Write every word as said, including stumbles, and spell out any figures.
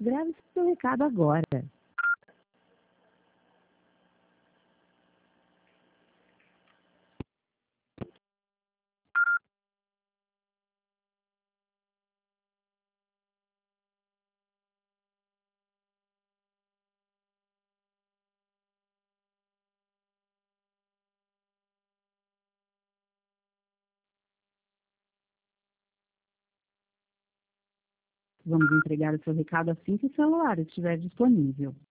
Grave seu recado agora. Vamos entregar o seu recado assim que o celular estiver disponível.